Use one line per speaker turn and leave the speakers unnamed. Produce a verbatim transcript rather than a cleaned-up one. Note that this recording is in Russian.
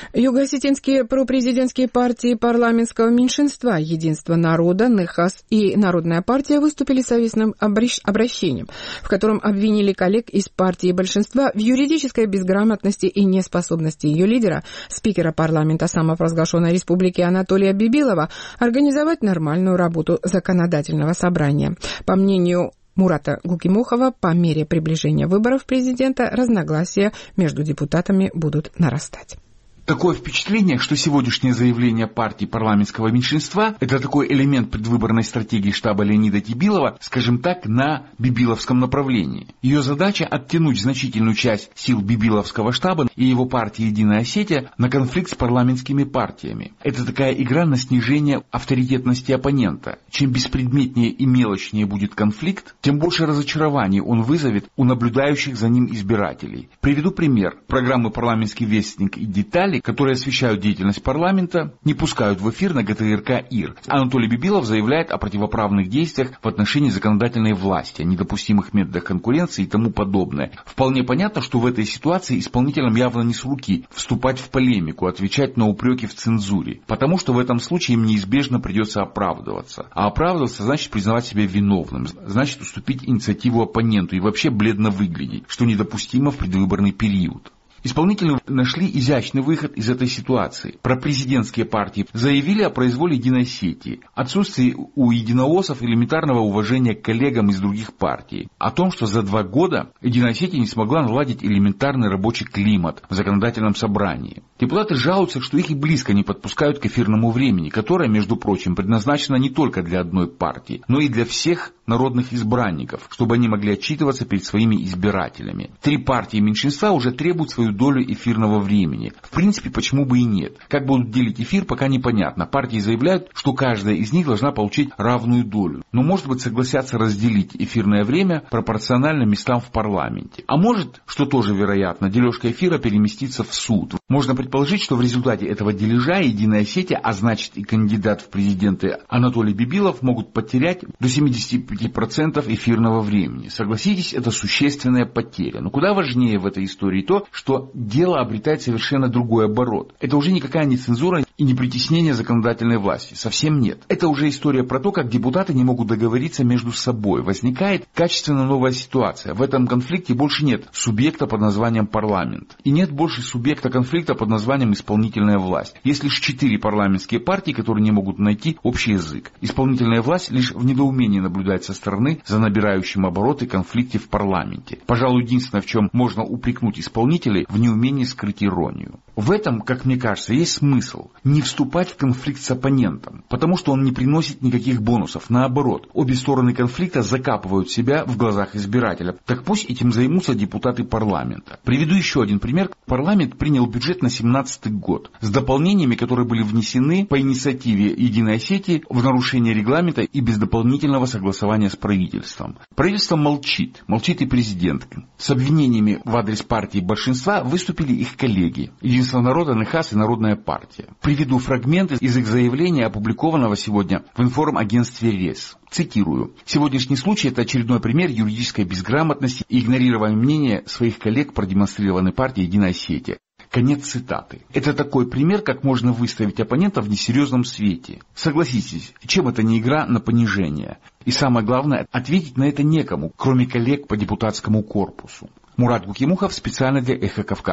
Юго-осетинские пропрезидентские партии парламентского меньшинства «Единство народа», НЭХАС и Народная партия выступили с совместным обращением, в котором обвинили коллег из партии большинства в юридической безграмотности и неспособности ее лидера, спикера парламента самопровозглашенной республики Анатолия Бибилова, организовать нормальную работу законодательного собрания. По мнению Мурата Гукимухова, по мере приближения выборов президента разногласия между депутатами будут нарастать.
Такое впечатление, что сегодняшнее заявление партии парламентского меньшинства – это такой элемент предвыборной стратегии штаба Леонида Тибилова, скажем так, на бибиловском направлении. Ее задача – оттянуть значительную часть сил бибиловского штаба и его партии «Единая Осетия» на конфликт с парламентскими партиями. Это такая игра на снижение авторитетности оппонента. Чем беспредметнее и мелочнее будет конфликт, тем больше разочарований он вызовет у наблюдающих за ним избирателей. Приведу пример. Программы «Парламентский вестник» и «Детали», которые освещают деятельность парламента, не пускают в эфир на ГТРК ИР. Анатолий Бибилов заявляет о противоправных действиях в отношении законодательной власти, о недопустимых методах конкуренции и тому подобное. Вполне понятно, что в этой ситуации исполнителям явно не с руки вступать в полемику, отвечать на упреки в цензуре, потому что в этом случае им неизбежно придется оправдываться. А оправдываться значит признавать себя виновным, значит уступить инициативу оппоненту и вообще бледно выглядеть, что недопустимо в предвыборный период. Исполнители нашли изящный выход из этой ситуации. Пропрезидентские партии заявили о произволе Единой Осетии, отсутствии у единоосов элементарного уважения к коллегам из других партий, о том, что за два года Единая Осетия не смогла наладить элементарный рабочий климат в законодательном собрании. Депутаты жалуются, что их и близко не подпускают к эфирному времени, которое, между прочим, предназначено не только для одной партии, но и для всех народных избранников, чтобы они могли отчитываться перед своими избирателями. Три партии меньшинства уже требуют свою долю эфирного времени. В принципе, почему бы и нет. Как будут делить эфир, пока непонятно. Партии заявляют, что каждая из них должна получить равную долю. Но, может быть, согласятся разделить эфирное время пропорционально местам в парламенте. А может, что тоже вероятно, дележка эфира переместится в суд. Можно предположить, что в результате этого дележа Единая Осетия, а значит и кандидат в президенты Анатолий Бибилов, могут потерять до семидесяти пяти процентов эфирного времени. Согласитесь, это существенная потеря. Но куда важнее в этой истории то, что дело обретает совершенно другой оборот. Это уже никакая не цензура и не притеснение законодательной власти. Совсем нет. Это уже история про то, как депутаты не могут договориться между собой. Возникает качественно новая ситуация. В этом конфликте больше нет субъекта под названием парламент. И нет больше субъекта конфликта под названием исполнительная власть. Есть лишь четыре парламентские партии, которые не могут найти общий язык. Исполнительная власть лишь в недоумении наблюдает со стороны за набирающим обороты конфликте в парламенте. Пожалуй, единственное, в чем можно упрекнуть исполнителей, в неумении скрыть иронию. В этом, как мне кажется, есть смысл не вступать в конфликт с оппонентом, потому что он не приносит никаких бонусов. Наоборот, обе стороны конфликта закапывают себя в глазах избирателя. Так пусть этим займутся депутаты парламента. Приведу еще один пример. Парламент принял бюджет на две тысячи семнадцатый год с дополнениями, которые были внесены по инициативе Единой Осетии в нарушение регламента и без дополнительного согласования с правительством. Правительство молчит, молчит и президент. С обвинениями в адрес партии большинства выступили их коллеги Единство народа, НЭХАС и Народная партия. Приведу фрагменты из их заявления, опубликованного сегодня в информагентстве РЕС. Цитирую. «Сегодняшний случай – это очередной пример юридической безграмотности и игнорирования мнения своих коллег, продемонстрированной партией Единая Осетия». Конец цитаты. Это такой пример, как можно выставить оппонента в несерьезном свете. Согласитесь, чем это не игра на понижение? И самое главное, ответить на это некому, кроме коллег по депутатскому корпусу. Мурат Гукимухов специально для Эхо Кавказа.